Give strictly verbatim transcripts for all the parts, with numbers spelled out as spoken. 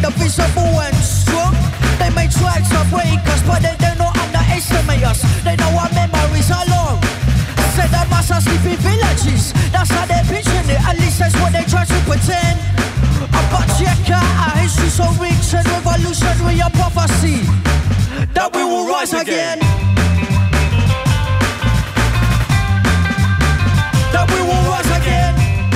are visible and strong. They may try to break us, but they do not underestimate us. They know our memories are long. Said I must have sleeping villages. That's how they're picturing it. At least that's what they try to pretend. But check out our history so rich and revolutionary a prophecy that we will rise again. That we will rise again.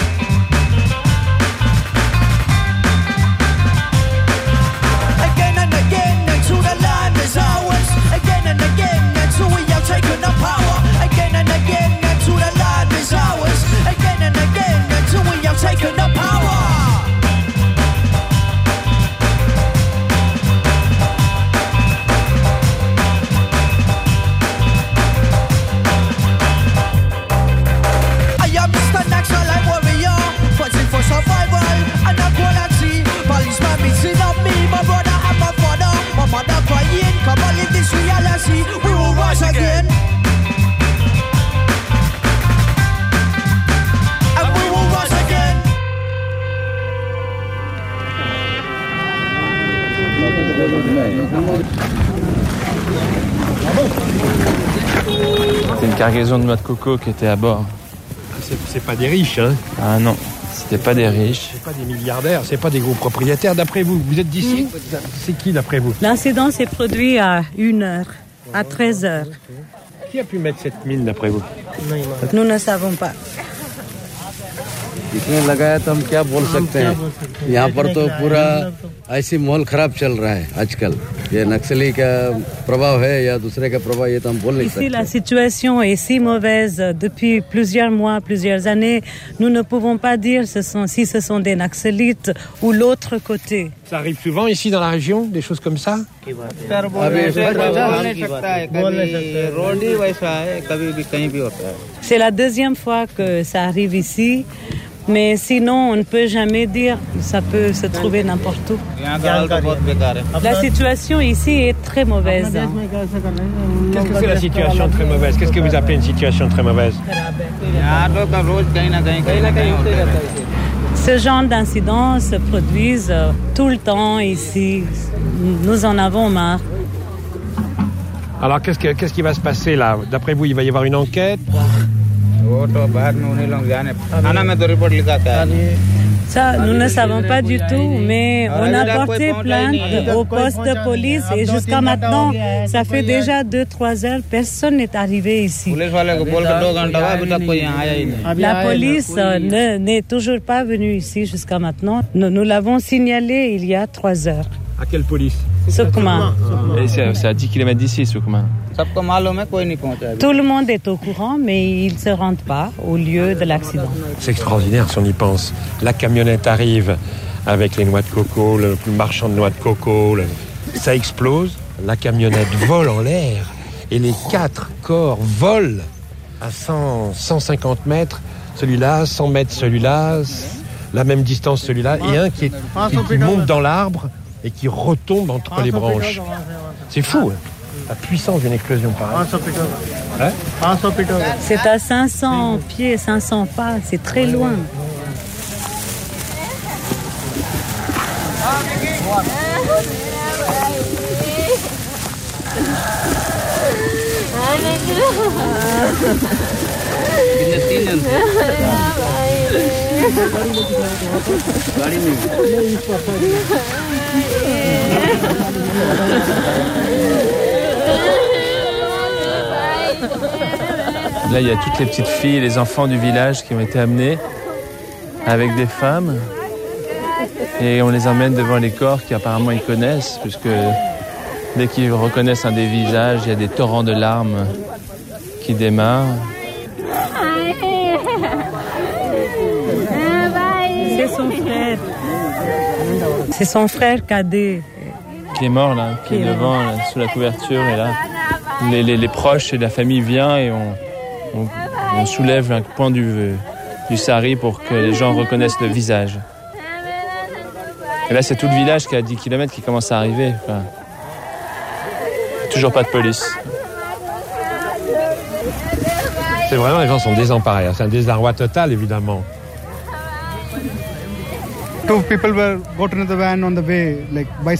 Again and again until the land is ours. Again and again until we have taken the power. Again and again until the land is ours. Again and again until we have taken the power. Survival and equality. Policeman beating up me, my brother and my father. My mother crying, come on, live this reality. We will rise again. And we will rise again. C'est une cargaison de noix de coco qui était à bord. C'est, c'est pas des riches, hein? Ah non. C'était pas des riches. C'est pas des milliardaires, c'est pas des gros propriétaires. D'après vous, vous êtes d'ici? Mmh. C'est qui d'après vous? L'incident s'est produit à une heure, à treize heures. Qui a pu mettre cette mine d'après vous? Nous ne savons pas. इसने लगाया तो हम क्या बोल सकते हैं यहाँ पर तो पूरा ऐसी माहौल खराब चल रहा है आजकल ये नक्सली का प्रभाव है या दूसरे का प्रभाव ये तो हम बोल नहीं सकते. Ici la situation est si mauvaise depuis plusieurs mois, plusieurs années, nous ne pouvons pas dire ce sont, si ce sont des naxalites ou l'autre côté. Ça arrive souvent ici dans la région, des choses comme ça? C'est la deuxième fois que ça arrive ici. Mais sinon, on ne peut jamais dire, ça peut se trouver n'importe où. La situation ici est très mauvaise. Qu'est-ce que c'est la situation très mauvaise? Qu'est-ce que vous appelez une situation très mauvaise? Ce genre d'incidents se produisent tout le temps ici. Nous en avons marre. Alors, qu'est-ce, que, qu'est-ce qui va se passer là? D'après vous, il va y avoir une enquête? Ça, nous ne savons pas du tout, mais on a porté plainte au poste de police et jusqu'à maintenant, ça fait déjà deux trois heures, personne n'est arrivé ici. La police ne, n'est toujours pas venue ici jusqu'à maintenant. Nous, nous l'avons signalé il y a trois heures. À quelle police? Soukma. Et c'est, c'est à dix kilomètres d'ici, Soukma. Tout le monde est au courant, mais ils ne se rendent pas au lieu de l'accident. C'est extraordinaire si on y pense. La camionnette arrive avec les noix de coco, le marchand de noix de coco, le... ça explose, la camionnette vole en l'air et les quatre corps volent à cent, cent cinquante mètres, celui-là, cent mètres, celui-là, la même distance, celui-là, et un qui, est, qui, qui monte dans l'arbre et qui retombe entre les branches. C'est fou, hein. La puissance d'une explosion pareille. Hein? C'est à cinq cents pieds, cinq cents pas, c'est très loin. Là, il y a toutes les petites filles et les enfants du village qui ont été amenés avec des femmes. Et on les emmène devant les corps qui apparemment ils connaissent, puisque dès qu'ils reconnaissent un des visages, il y a des torrents de larmes qui démarrent. C'est son frère. C'est son frère cadet. Qui est mort là, qui, qui est, est devant, là, sous la couverture. Et là, les, les, les proches et la famille viennent et on, on, on soulève un point du, du sari pour que les gens reconnaissent le visage. Et là, c'est tout le village qui est à dix kilomètres qui commence à arriver. Enfin, toujours pas de police. C'est vraiment, les gens sont désemparés. C'est un désarroi total, évidemment. Two people were got into the van on the way, like by